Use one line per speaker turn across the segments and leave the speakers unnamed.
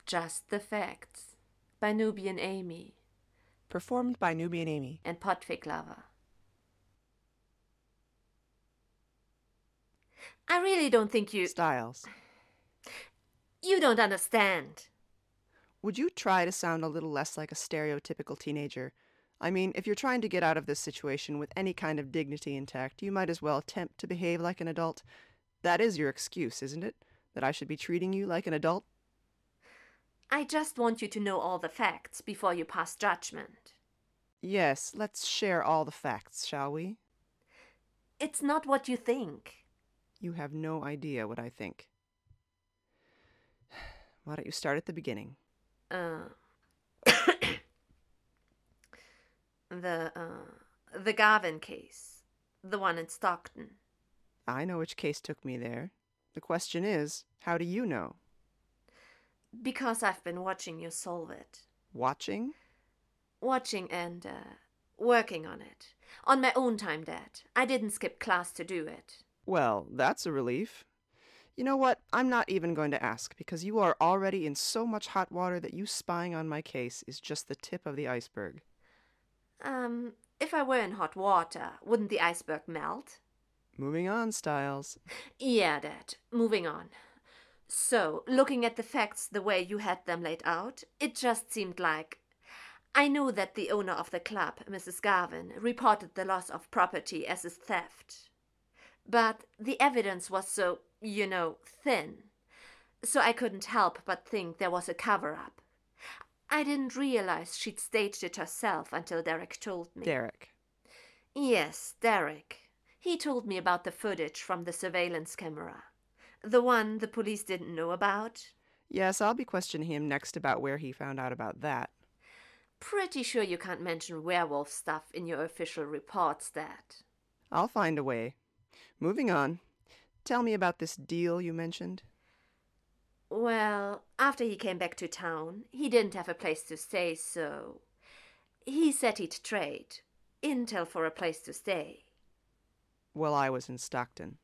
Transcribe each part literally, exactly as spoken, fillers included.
Just the Facts by Nubian Amy.
Performed by Nubian Amy.
And Podfig Lover. I really don't think you...
Styles.
You don't understand.
Would you try to sound a little less like a stereotypical teenager? I mean, if you're trying to get out of this situation with any kind of dignity intact, you might as well attempt to behave like an adult. That is your excuse, isn't it? That I should be treating you like an adult?
I just want you to know all the facts before you pass judgment.
Yes, let's share all the facts, shall we?
It's not what you think.
You have no idea what I think. Why don't you start at the beginning?
Uh... the, uh... The Garvin case. The one in Stockton.
I know which case took me there. The question is, how do you know?
Because I've been watching you solve it.
Watching?
Watching and, uh, working on it. On my own time, Dad. I didn't skip class to do it.
Well, that's a relief. You know what? I'm not even going to ask, because you are already in so much hot water that you spying on my case is just the tip of the iceberg.
Um, if I were in hot water, wouldn't the iceberg melt?
Moving on, Styles.
Yeah, Dad. Moving on. So, looking at the facts the way you had them laid out, it just seemed like... I know that the owner of the club, Missus Garvin, reported the loss of property as a theft. But the evidence was so, you know, thin. So I couldn't help but think there was a cover-up. I didn't realize she'd staged it herself until Derek told me.
Derek.
Yes, Derek. He told me about the footage from the surveillance camera. The one the police didn't know about.
Yes, I'll be questioning him next about where he found out about that.
Pretty sure you can't mention werewolf stuff in your official reports, Dad.
I'll find a way. Moving on. Tell me about this deal you mentioned.
Well, after he came back to town, he didn't have a place to stay, so... He said he'd trade intel for a place to stay.
Well, I was in Stockton.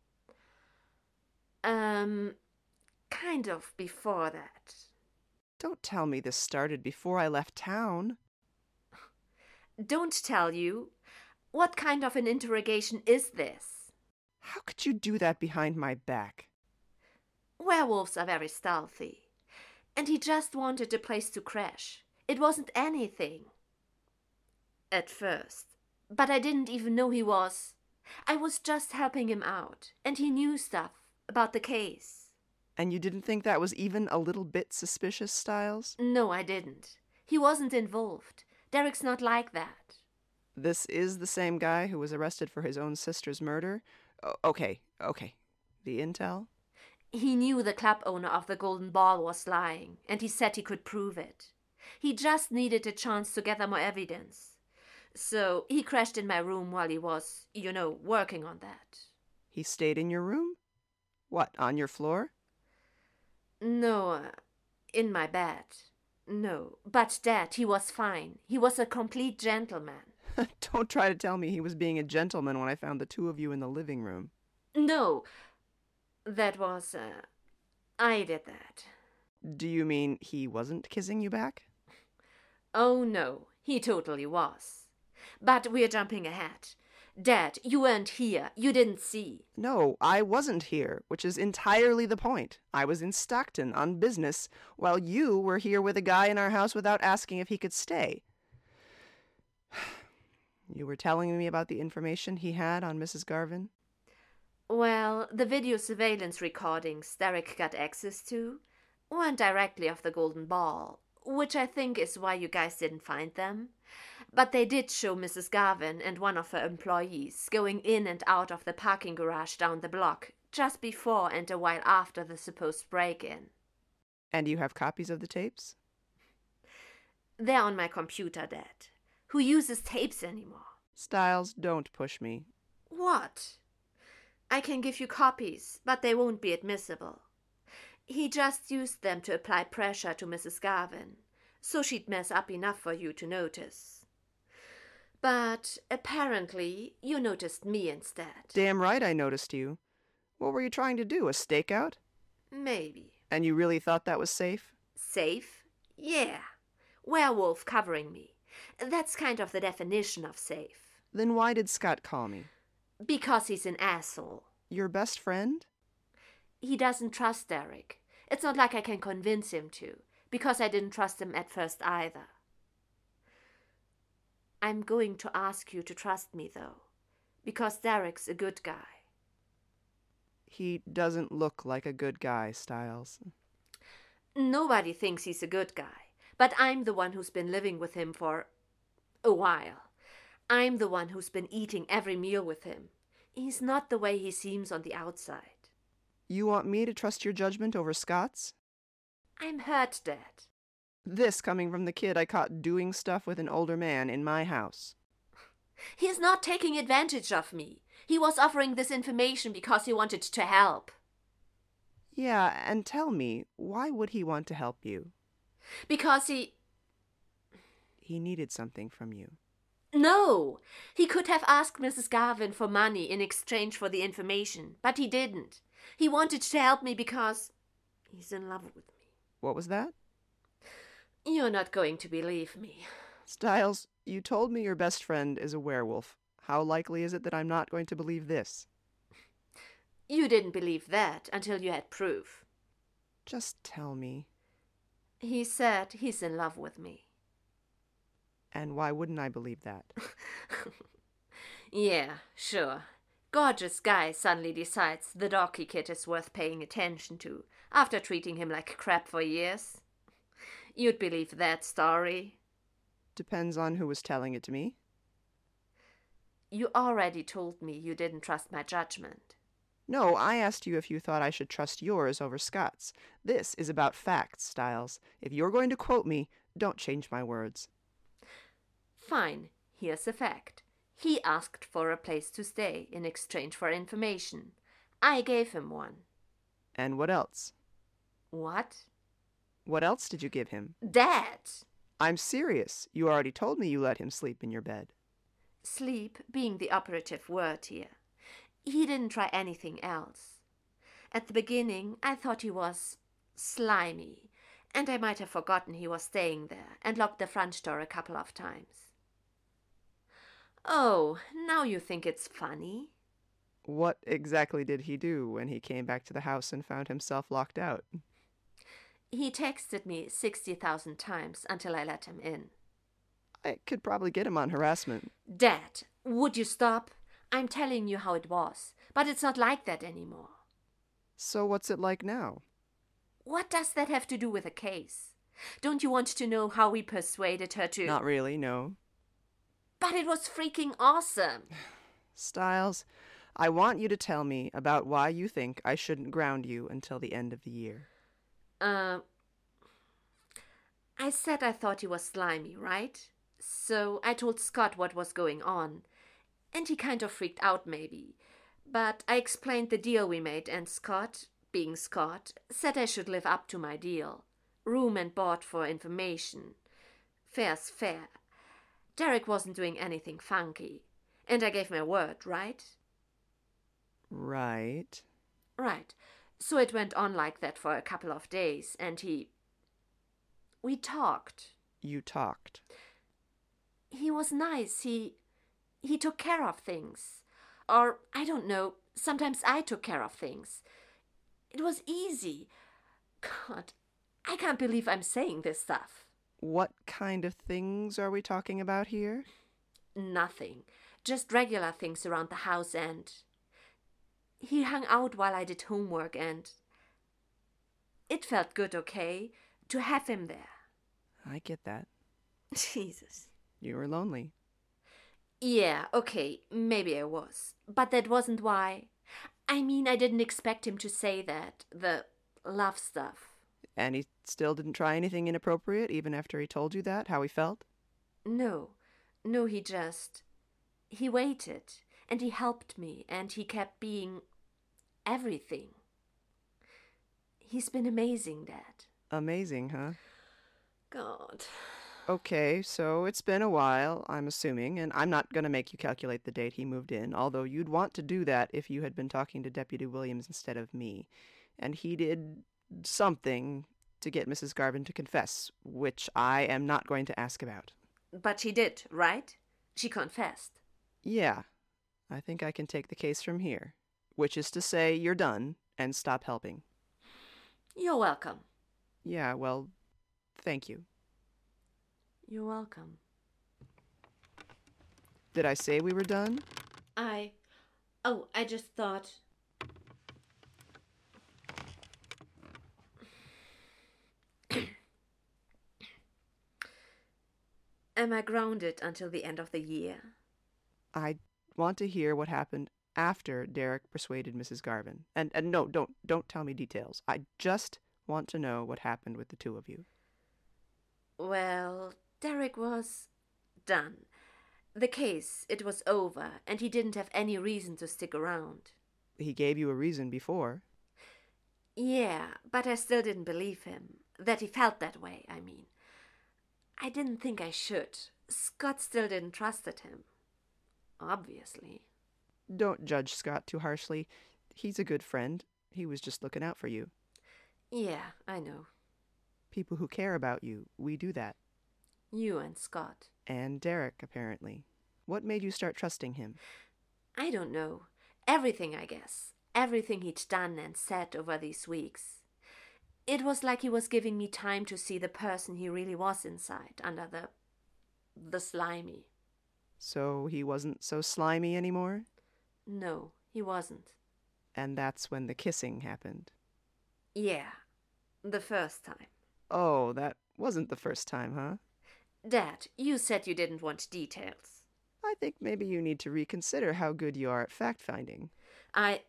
Um, kind of before that.
Don't tell me this started before I left town.
Don't tell you. What kind of an interrogation is this?
How could you do that behind my back?
Werewolves are very stealthy. And he just wanted a place to crash. It wasn't anything. At first. But I didn't even know he was. I was just helping him out. And he knew stuff about the case.
And you didn't think that was even a little bit suspicious, Styles?
No, I didn't. He wasn't involved. Derek's not like that.
This is the same guy who was arrested for his own sister's murder? O- okay, okay. The intel?
He knew the club owner of the Golden Ball was lying, and he said he could prove it. He just needed a chance to gather more evidence. So he crashed in my room while he was, you know, working on that.
He stayed in your room? What, on your floor?
No, uh, in my bed. No, but Dad, he was fine. He was a complete gentleman.
Don't try to tell me he was being a gentleman when I found the two of you in the living room.
No, that was, uh, I did that.
Do you mean he wasn't kissing you back?
Oh no, he totally was. But we're jumping ahead. Dad, you weren't here. You didn't see.
No, I wasn't here, which is entirely the point. I was in Stockton on business, while you were here with a guy in our house without asking if he could stay. You were telling me about the information he had on Missus Garvin?
Well, the video surveillance recordings Derek got access to weren't directly of the Golden Ball, which I think is why you guys didn't find them. But they did show Missus Garvin and one of her employees going in and out of the parking garage down the block just before and a while after the supposed break-in.
And you have copies of the tapes?
They're on my computer, Dad. Who uses tapes anymore?
Styles, don't push me.
What? I can give you copies, but they won't be admissible. He just used them to apply pressure to Missus Garvin, so she'd mess up enough for you to notice. But apparently you noticed me instead.
Damn right I noticed you. What were you trying to do, a stakeout?
Maybe.
And you really thought that was safe?
Safe? Yeah. Werewolf covering me. That's kind of the definition of safe.
Then why did Scott call me?
Because he's an asshole.
Your best friend?
He doesn't trust Derek. It's not like I can convince him to, because I didn't trust him at first either. I'm going to ask you to trust me, though, because Derek's a good guy.
He doesn't look like a good guy, Stiles.
Nobody thinks he's a good guy, but I'm the one who's been living with him for a while. I'm the one who's been eating every meal with him. He's not the way he seems on the outside.
You want me to trust your judgment over Scott's?
I'm hurt, Dad.
This coming from the kid I caught doing stuff with an older man in my house.
He's not taking advantage of me. He was offering this information because he wanted to help.
Yeah, and tell me, why would he want to help you?
Because he...
He needed something from you.
No! He could have asked Missus Garvin for money in exchange for the information, but he didn't. He wanted to help me because he's in love with me.
What was that?
You're not going to believe me.
Stiles, you told me your best friend is a werewolf. How likely is it that I'm not going to believe this?
You didn't believe that until you had proof.
Just tell me.
He said he's in love with me.
And why wouldn't I believe that?
Yeah, sure. Gorgeous guy suddenly decides the dorky kid is worth paying attention to after treating him like crap for years. You'd believe that story?
Depends on who was telling it to me.
You already told me you didn't trust my judgment.
No, I asked you if you thought I should trust yours over Scott's. This is about facts, Stiles. If you're going to quote me, don't change my words.
Fine, here's a fact. He asked for a place to stay in exchange for information. I gave him one.
And what else?
What?
What else did you give him?
Dad!
I'm serious. You already told me you let him sleep in your bed.
Sleep being the operative word here. He didn't try anything else. At the beginning, I thought he was slimy, and I might have forgotten he was staying there and locked the front door a couple of times. Oh, now you think it's funny?
What exactly did he do when he came back to the house and found himself locked out?
He texted me sixty thousand times until I let him in.
I could probably get him on harassment.
Dad, would you stop? I'm telling you how it was, but it's not like that anymore.
So what's it like now?
What does that have to do with the case? Don't you want to know how we persuaded her to...
Not really, no.
But it was freaking awesome.
Stiles, I want you to tell me about why you think I shouldn't ground you until the end of the year.
Uh, I said I thought he was slimy, right? So I told Scott what was going on. And he kind of freaked out, maybe. But I explained the deal we made, and Scott, being Scott, said I should live up to my deal. Room and board for information. Fair's fair. Derek wasn't doing anything funky. And I gave my word, right?
Right.
Right. So it went on like that for a couple of days, and he... We talked.
You talked.
He was nice. He... He took care of things. Or, I don't know, sometimes I took care of things. It was easy. God, I can't believe I'm saying this stuff.
What kind of things are we talking about here?
Nothing. Just regular things around the house, and... He hung out while I did homework, and... It felt good, okay, to have him there.
I get that.
Jesus.
You were lonely.
Yeah, okay, maybe I was. But that wasn't why. I mean, I didn't expect him to say that. The love stuff.
And he still didn't try anything inappropriate, even after he told you that, how he felt?
No. No, he just... He waited, and he helped me, and he kept being... everything. He's been amazing, Dad.
Amazing, huh?
God...
Okay, so it's been a while, I'm assuming, and I'm not going to make you calculate the date he moved in, although you'd want to do that if you had been talking to Deputy Williams instead of me. And he did something to get Missus Garvin to confess, which I am not going to ask about.
But she did, right? She confessed.
Yeah, I think I can take the case from here, which is to say you're done and stop helping.
You're welcome.
Yeah, well, thank you.
You're welcome.
Did I say we were done?
I... Oh, I just thought... Am I grounded until the end of the year?
I want to hear what happened after Derek persuaded Missus Garvin. And, and no, don't, don't tell me details. I just want to know what happened with the two of you.
Well, Derek was done. The case, it was over, and he didn't have any reason to stick around.
He gave you a reason before.
Yeah, but I still didn't believe him. That he felt that way, I mean. I didn't think I should. Scott still didn't trusted him. Obviously.
Don't judge Scott too harshly. He's a good friend. He was just looking out for you.
Yeah, I know.
People who care about you, we do that.
You and Scott.
And Derek, apparently. What made you start trusting him?
I don't know. Everything, I guess. Everything he'd done and said over these weeks. It was like he was giving me time to see the person he really was inside, under the... the slimy.
So he wasn't so slimy anymore?
No, he wasn't.
And that's when the kissing happened.
Yeah, the first time.
Oh, that wasn't the first time, huh?
Dad, you said you didn't want details.
I think maybe you need to reconsider how good you are at fact-finding.
I...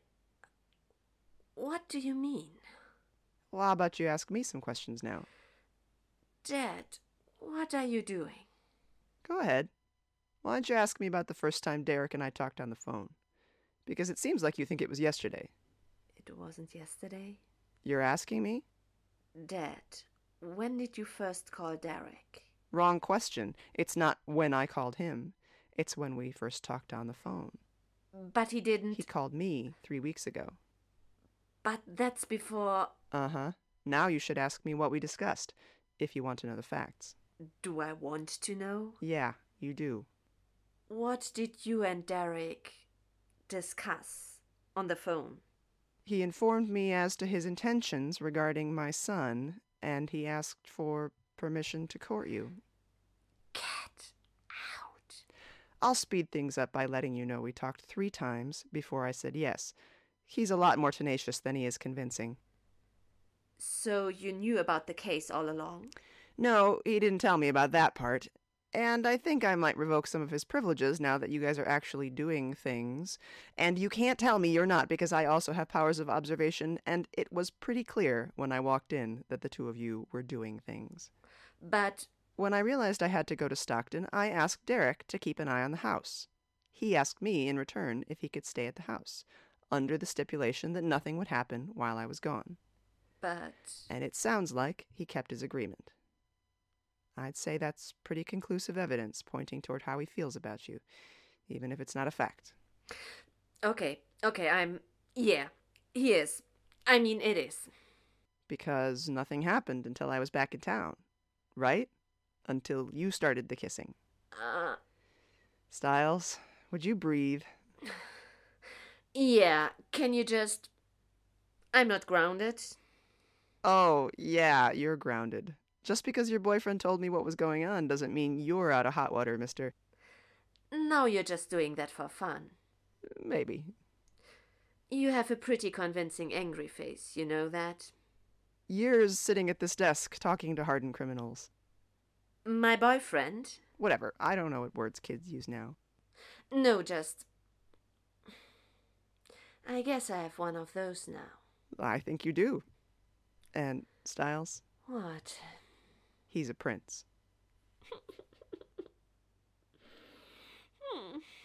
What do you mean?
Well, how about you ask me some questions now?
Dad, what are you doing?
Go ahead. Why don't you ask me about the first time Derek and I talked on the phone? Because it seems like you think it was yesterday.
It wasn't yesterday?
You're asking me?
Dad, when did you first call Derek?
Wrong question. It's not when I called him. It's when we first talked on the phone.
But he didn't...
He called me three weeks ago.
But that's before...
Uh-huh. Now you should ask me what we discussed, if you want to know the facts.
Do I want to know?
Yeah, you do.
What did you and Derek discuss on the phone?
He informed me as to his intentions regarding my son, and he asked for permission to court you.
Get out.
I'll speed things up by letting you know we talked three times before I said yes. He's a lot more tenacious than he is convincing.
So you knew about the case all along?
No, he didn't tell me about that part. And I think I might revoke some of his privileges now that you guys are actually doing things. And you can't tell me you're not, because I also have powers of observation, and it was pretty clear when I walked in that the two of you were doing things.
But...
When I realized I had to go to Stockton, I asked Derek to keep an eye on the house. He asked me in return if he could stay at the house, under the stipulation that nothing would happen while I was gone.
But...
And it sounds like he kept his agreement. I'd say that's pretty conclusive evidence pointing toward how he feels about you, even if it's not a fact.
Okay, okay, I'm... Yeah, he is. I mean, it is.
Because nothing happened until I was back in town, right? Until you started the kissing.
Uh...
Styles, would you breathe?
Yeah, can you just... I'm not grounded.
Oh, yeah, you're grounded. Just because your boyfriend told me what was going on doesn't mean you're out of hot water, mister.
Now you're just doing that for fun.
Maybe.
You have a pretty convincing angry face, you know that?
Years sitting at this desk talking to hardened criminals.
My boyfriend?
Whatever, I don't know what words kids use now.
No, just... I guess I have one of those now.
I think you do. And, Styles?
What?
He's a prince.
hmm.